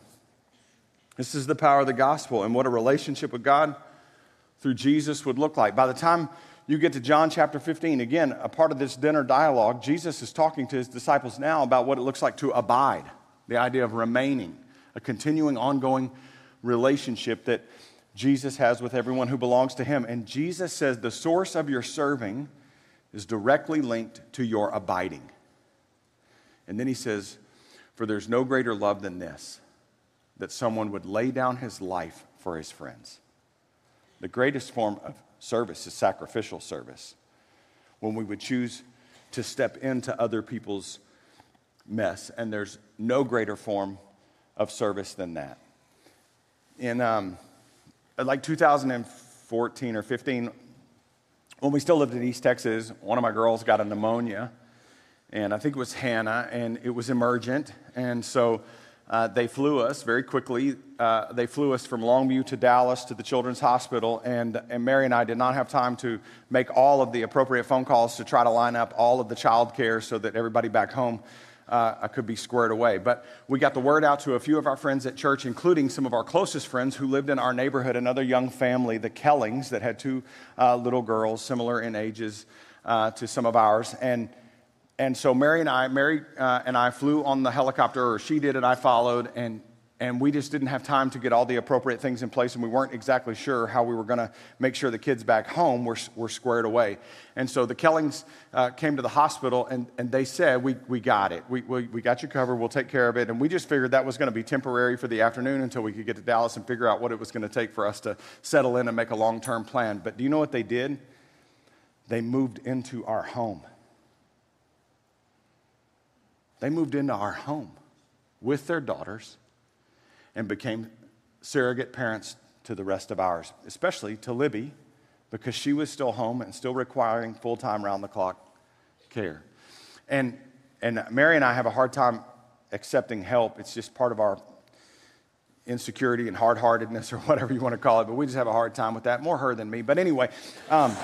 This is the power of the gospel and what a relationship with God through Jesus would look like. By the time you get to John chapter fifteen, again, a part of this dinner dialogue, Jesus is talking to his disciples now about what it looks like to abide, the idea of remaining, a continuing, ongoing relationship that Jesus has with everyone who belongs to him. And Jesus says the source of your serving is directly linked to your abiding. And then he says, for there's no greater love than this, that someone would lay down his life for his friends. The greatest form of service is sacrificial service, when we would choose to step into other people's mess. And there's no greater form of service than that. In um, like two thousand fourteen or fifteen, when we still lived in East Texas, one of my girls got a pneumonia, and I think it was Hannah, and it was emergent. And so Uh, they flew us very quickly. Uh, they flew us from Longview to Dallas to the Children's Hospital, and, and Mary and I did not have time to make all of the appropriate phone calls to try to line up all of the child care so that everybody back home uh, could be squared away. But we got the word out to a few of our friends at church, including some of our closest friends who lived in our neighborhood, another young family, the Kellings, that had two uh, little girls similar in ages uh, to some of ours. And And so Mary and I, Mary uh, and I flew on the helicopter, or she did and I followed, and and we just didn't have time to get all the appropriate things in place, and we weren't exactly sure how we were going to make sure the kids back home were, were squared away. And so the Kellings uh, came to the hospital, and, and they said, we we got it. We, we we got you covered. We'll take care of it. And we just figured that was going to be temporary for the afternoon until we could get to Dallas and figure out what it was going to take for us to settle in and make a long-term plan. But do you know what they did? They moved into our home. They moved into our home with their daughters and became surrogate parents to the rest of ours, especially to Libby, because she was still home and still requiring full-time, round-the-clock care. And, and Mary and I have a hard time accepting help. It's just part of our insecurity and hard-heartedness, or whatever you want to call it, but we just have a hard time with that. More her than me, but anyway. Um,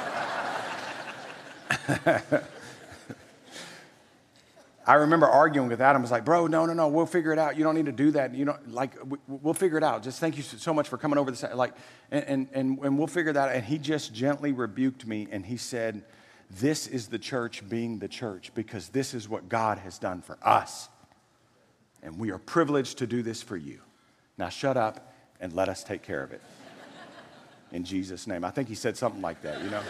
I remember arguing with Adam. I was like, bro, no, no, no, we'll figure it out. You don't need to do that. You know, like, we, we'll figure it out. Just thank you so much for coming over this, like, and, and, and, and we'll figure that out. And he just gently rebuked me, and he said, this is the church being the church, because this is what God has done for us. And we are privileged to do this for you. Now shut up and let us take care of it. In Jesus' name. I think he said something like that, you know.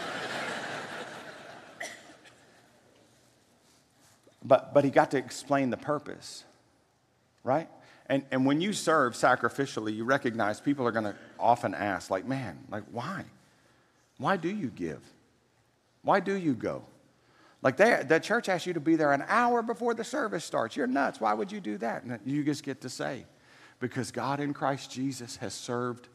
But but he got to explain the purpose, right? And and when you serve sacrificially, you recognize people are going to often ask, like, man, like, why? Why do you give? Why do you go? Like, they, the church asks you to be there an hour before the service starts. You're nuts. Why would you do that? And you just get to say, because God in Christ Jesus has served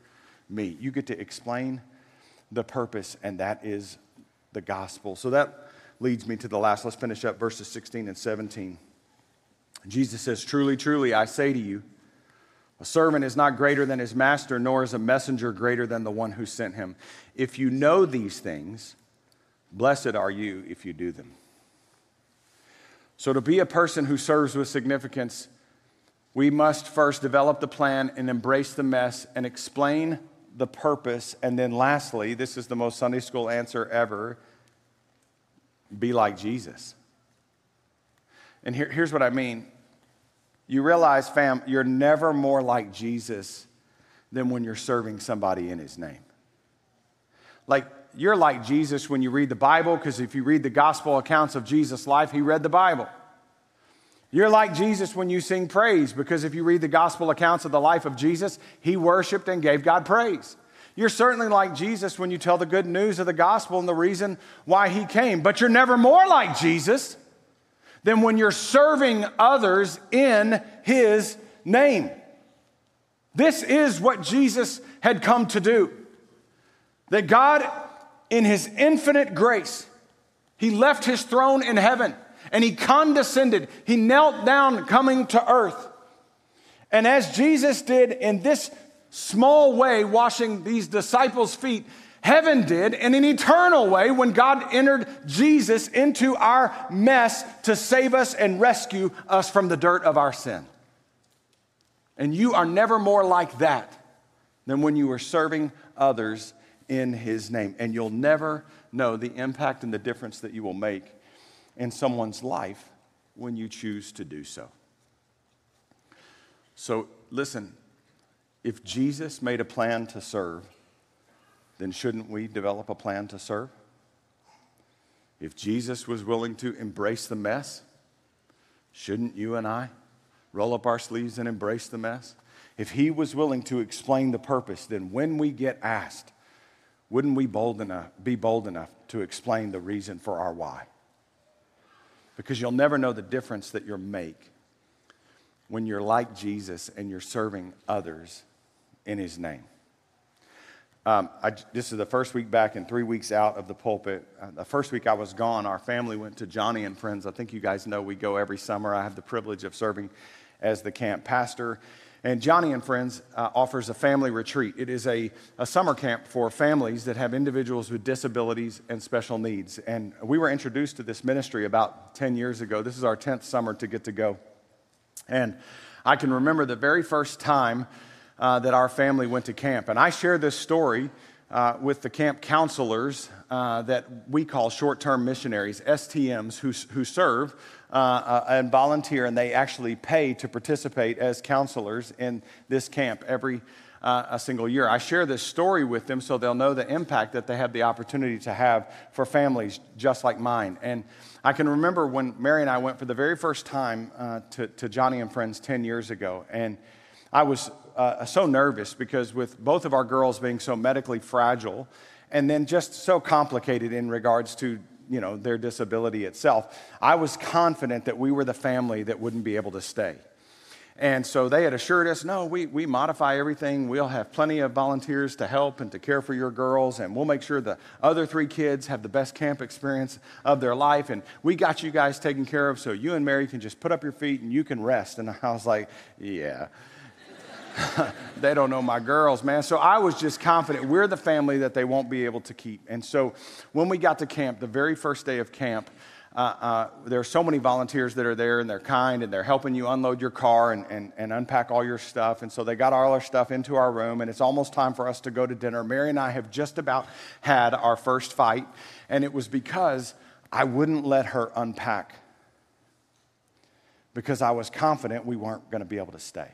me. You get to explain the purpose, and that is the gospel. So that leads me to the last. Let's finish up verses sixteen and seventeen. Jesus says, truly, truly, I say to you, a servant is not greater than his master, nor is a messenger greater than the one who sent him. If you know these things, blessed are you if you do them. So to be a person who serves with significance, we must first develop the plan and embrace the mess and explain the purpose. And then lastly, this is the most Sunday school answer ever, be like Jesus. And here, here's what I mean. You realize, fam, you're never more like Jesus than when you're serving somebody in his name. Like, you're like Jesus when you read the Bible, because if you read the gospel accounts of Jesus' life, he read the Bible. You're like Jesus when you sing praise, because if you read the gospel accounts of the life of Jesus, he worshiped and gave God praise. You're certainly like Jesus when you tell the good news of the gospel and the reason why he came. But you're never more like Jesus than when you're serving others in his name. This is what Jesus had come to do. That God, in his infinite grace, he left his throne in heaven and he condescended. He knelt down coming to earth. And as Jesus did in this small way, washing these disciples' feet, heaven did in an eternal way when God entered Jesus into our mess to save us and rescue us from the dirt of our sin. And you are never more like that than when you are serving others in his name. And you'll never know the impact and the difference that you will make in someone's life when you choose to do so. So listen, if Jesus made a plan to serve, then shouldn't we develop a plan to serve? If Jesus was willing to embrace the mess, shouldn't you and I roll up our sleeves and embrace the mess? If he was willing to explain the purpose, then when we get asked, wouldn't we bold enough, be bold enough to explain the reason for our why? Because you'll never know the difference that you'll make when you're like Jesus and you're serving others in his name. Um, I, this is the first week back and three weeks out of the pulpit. Uh, the first week I was gone, our family went to Johnny and Friends. I think you guys know we go every summer. I have the privilege of serving as the camp pastor. And Johnny and Friends uh, offers a family retreat. It is a, a summer camp for families that have individuals with disabilities and special needs. And we were introduced to this ministry about ten years ago. This is our tenth summer to get to go. And I can remember the very first time Uh, that our family went to camp. And I share this story uh, with the camp counselors uh, that we call short-term missionaries, S T Ms, who, who serve uh, uh, and volunteer, and they actually pay to participate as counselors in this camp every uh, a single year. I share this story with them so they'll know the impact that they have the opportunity to have for families just like mine. And I can remember when Mary and I went for the very first time uh, to, to Johnny and Friends ten years ago, and I was uh, so nervous because with both of our girls being so medically fragile and then just so complicated in regards to, you know, their disability itself, I was confident that we were the family that wouldn't be able to stay. And so they had assured us, no, we, we modify everything. We'll have plenty of volunteers to help and to care for your girls, and we'll make sure the other three kids have the best camp experience of their life, and we got you guys taken care of so you and Mary can just put up your feet and you can rest. And I was like, yeah. They don't know my girls, man. So I was just confident we're the family that they won't be able to keep. And so when we got to camp, the very first day of camp, uh, uh, there are so many volunteers that are there, and they're kind, and they're helping you unload your car and, and, and unpack all your stuff. And so they got all our stuff into our room, and it's almost time for us to go to dinner. Mary and I have just about had our first fight, and it was because I wouldn't let her unpack because I was confident we weren't going to be able to stay.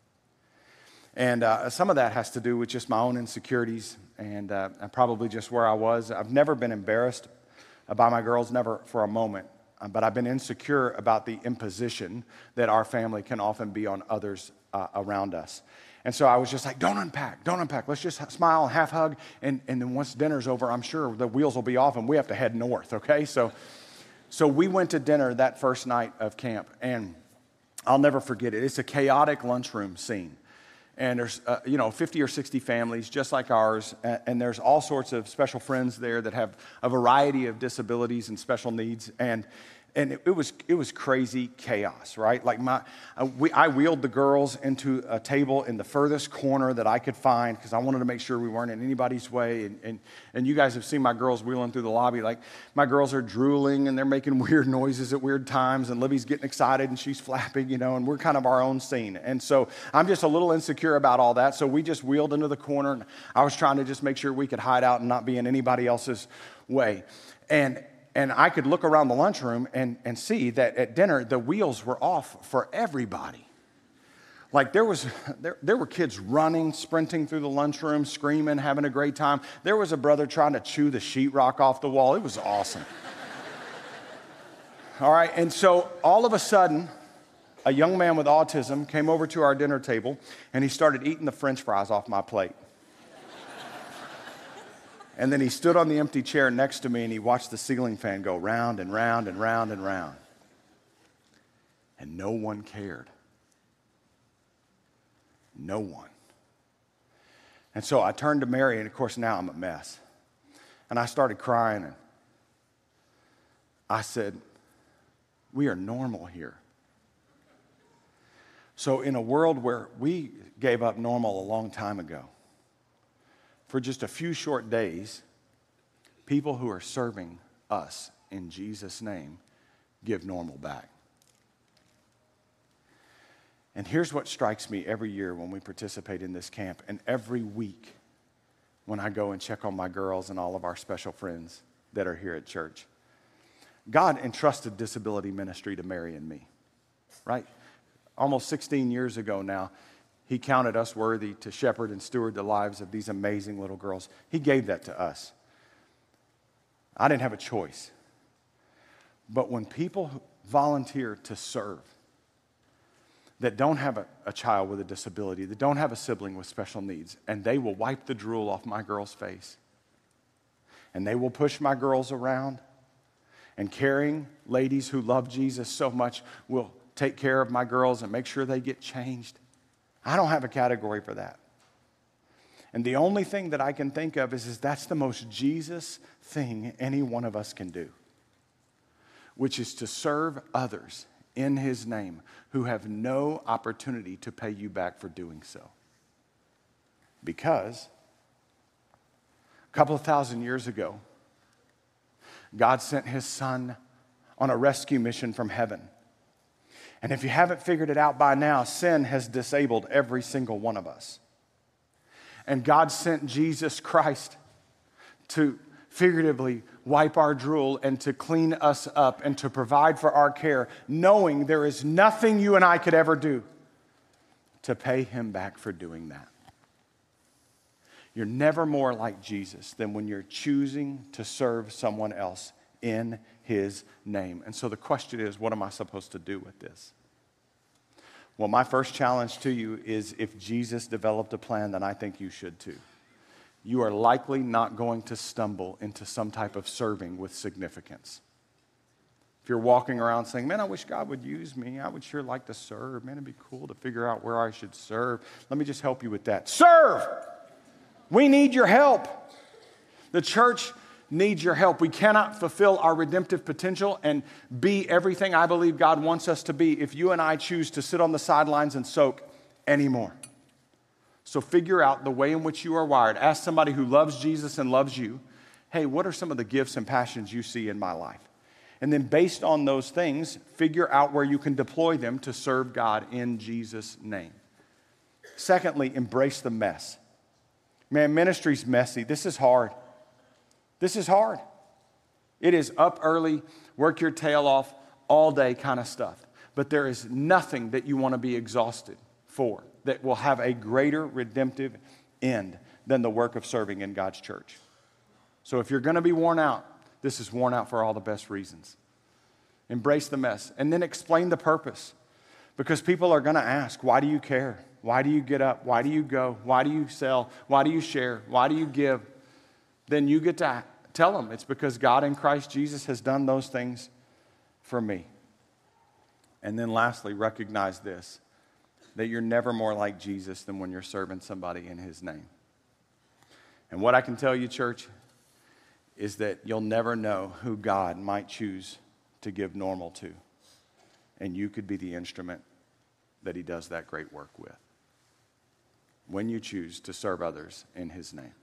And uh, some of that has to do with just my own insecurities and uh, probably just where I was. I've never been embarrassed by my girls, never for a moment. Uh, but I've been insecure about the imposition that our family can often be on others uh, around us. And so I was just like, don't unpack, don't unpack. Let's just smile and half hug. And, and then once dinner's over, I'm sure the wheels will be off and we have to head north, okay? So, so we went to dinner that first night of camp. And I'll never forget it. It's a chaotic lunchroom scene. And there's, uh, you know, fifty or sixty families just like ours. And, and there's all sorts of special friends there that have a variety of disabilities and special needs. And And it, it was it was crazy chaos, right? Like my, uh, we, I wheeled the girls into a table in the furthest corner that I could find because I wanted to make sure we weren't in anybody's way. And, and and you guys have seen my girls wheeling through the lobby. Like my girls are drooling and they're making weird noises at weird times. And Libby's getting excited and she's flapping, you know. And we're kind of our own scene. And so I'm just a little insecure about all that. So we just wheeled into the corner. And I was trying to just make sure we could hide out and not be in anybody else's way. And And I could look around the lunchroom and, and see that at dinner, the wheels were off for everybody. Like there was, there, there were kids running, sprinting through the lunchroom, screaming, having a great time. There was a brother trying to chew the sheetrock off the wall. It was awesome. All right, and so all of a sudden, a young man with autism came over to our dinner table, and he started eating the French fries off my plate. And then he stood on the empty chair next to me and he watched the ceiling fan go round and round and round and round. And no one cared. No one. And so I turned to Mary, and of course now I'm a mess. And I started crying, and I said, we are normal here. So in a world where we gave up normal a long time ago, for just a few short days, people who are serving us in Jesus' name give normal back. And here's what strikes me every year when we participate in this camp, and every week when I go and check on my girls and all of our special friends that are here at church. God entrusted disability ministry to Mary and me, right? Almost sixteen years ago now, He counted us worthy to shepherd and steward the lives of these amazing little girls. He gave that to us. I didn't have a choice. But when people volunteer to serve, that don't have a, a child with a disability, that don't have a sibling with special needs, and they will wipe the drool off my girl's face, and they will push my girls around, and caring ladies who love Jesus so much will take care of my girls and make sure they get changed. I don't have a category for that. And the only thing that I can think of is, is that's the most Jesus thing any one of us can do, which is to serve others in His name who have no opportunity to pay you back for doing so. Because a couple of thousand years ago, God sent His Son on a rescue mission from heaven. And if you haven't figured it out by now, sin has disabled every single one of us. And God sent Jesus Christ to figuratively wipe our drool and to clean us up and to provide for our care, knowing there is nothing you and I could ever do to pay Him back for doing that. You're never more like Jesus than when you're choosing to serve someone else in His name. And so the question is, what am I supposed to do with this? Well, my first challenge to you is, if Jesus developed a plan, then I think you should too. You are likely not going to stumble into some type of serving with significance. If you're walking around saying, man, I wish God would use me. I would sure like to serve. Man, it'd be cool to figure out where I should serve. Let me just help you with that. Serve! We need your help. The church needs your help. We cannot fulfill our redemptive potential and be everything I believe God wants us to be if you and I choose to sit on the sidelines and soak anymore. So figure out the way in which you are wired. Ask somebody who loves Jesus and loves you, hey, what are some of the gifts and passions you see in my life? And then based on those things, figure out where you can deploy them to serve God in Jesus' name. Secondly, embrace the mess. Man, ministry's messy. This is hard. This is hard. It is up early, work your tail off, all day kind of stuff. But there is nothing that you want to be exhausted for that will have a greater redemptive end than the work of serving in God's church. So if you're going to be worn out, this is worn out for all the best reasons. Embrace the mess and then explain the purpose. Because people are going to ask, why do you care? Why do you get up? Why do you go? Why do you sell? Why do you share? Why do you give? Then you get to tell them it's because God in Christ Jesus has done those things for me. And then lastly, recognize this. that you're never more like Jesus than when you're serving somebody in his name. And what I can tell you, church, is that you'll never know who God might choose to give normal to. And you could be the instrument that he does that great work with when you choose to serve others in his name.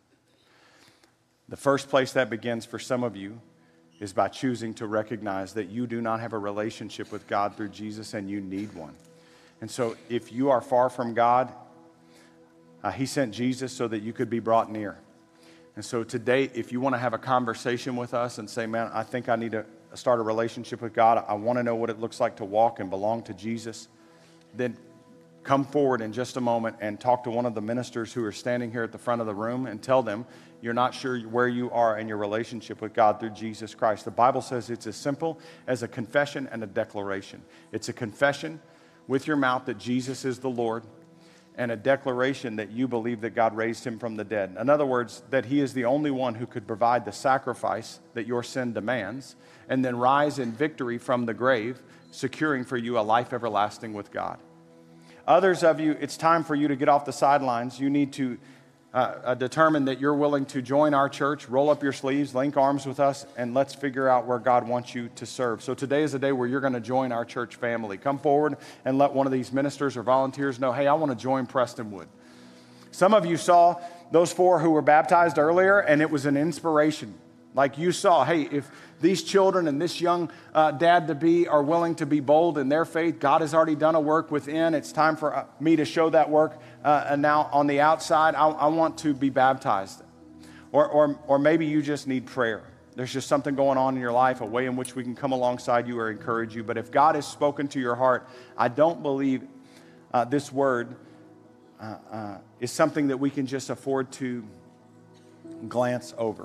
The first place that begins for some of you is by choosing to recognize that you do not have a relationship with God through Jesus and you need one. And so if you are far from God, uh, he sent Jesus so that you could be brought near. And so today, if you want to have a conversation with us and say, man, I think I need to start a relationship with God, I want to know what it looks like to walk and belong to Jesus, then come forward in just a moment and talk to one of the ministers who are standing here at the front of the room and tell them you're not sure where you are in your relationship with God through Jesus Christ. The Bible says it's as simple as a confession and a declaration. It's a confession with your mouth that Jesus is the Lord, and a declaration that you believe that God raised him from the dead. In other words, that he is the only one who could provide the sacrifice that your sin demands, and then rise in victory from the grave, securing for you a life everlasting with God. Others of you, it's time for you to get off the sidelines. You need to uh, uh, determine that you're willing to join our church, roll up your sleeves, link arms with us, and let's figure out where God wants you to serve. So today is a day where you're going to join our church family. Come forward and let one of these ministers or volunteers know, hey, I want to join Prestonwood. Some of you saw those four who were baptized earlier, and it was an inspiration. Like you saw, hey, if these children and this young uh, dad-to-be are willing to be bold in their faith, God has already done a work within. It's time for uh, me to show that work. Uh, and now on the outside, I, I want to be baptized. Or, or, or maybe you just need prayer. There's just something going on in your life, a way in which we can come alongside you or encourage you. But if God has spoken to your heart, I don't believe uh, this word uh, uh, is something that we can just afford to glance over.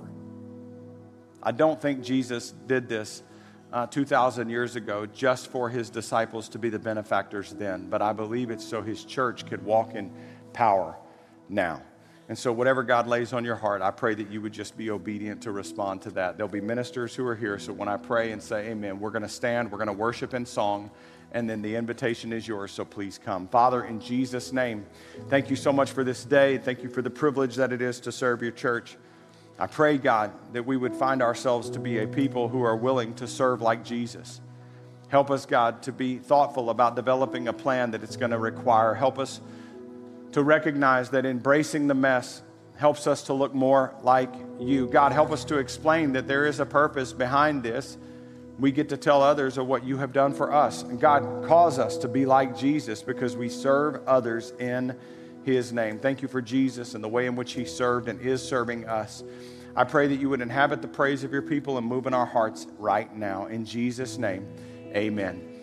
I don't think Jesus did this uh, two thousand years ago just for his disciples to be the benefactors then, but I believe it's so his church could walk in power now. And so whatever God lays on your heart, I pray that you would just be obedient to respond to that. There'll be ministers who are here, so when I pray and say amen, we're going to stand, we're going to worship in song, and then the invitation is yours, so please come. Father, in Jesus' name, thank you so much for this day. Thank you for the privilege that it is to serve your church. I pray, God, that we would find ourselves to be a people who are willing to serve like Jesus. Help us, God, to be thoughtful about developing a plan that it's going to require. Help us to recognize that embracing the mess helps us to look more like you. God, help us to explain that there is a purpose behind this. We get to tell others of what you have done for us. And God, cause us to be like Jesus because we serve others in his name. Thank you for Jesus and the way in which he served and is serving us. I pray that you would inhabit the praise of your people and move in our hearts right now. In Jesus' name, amen.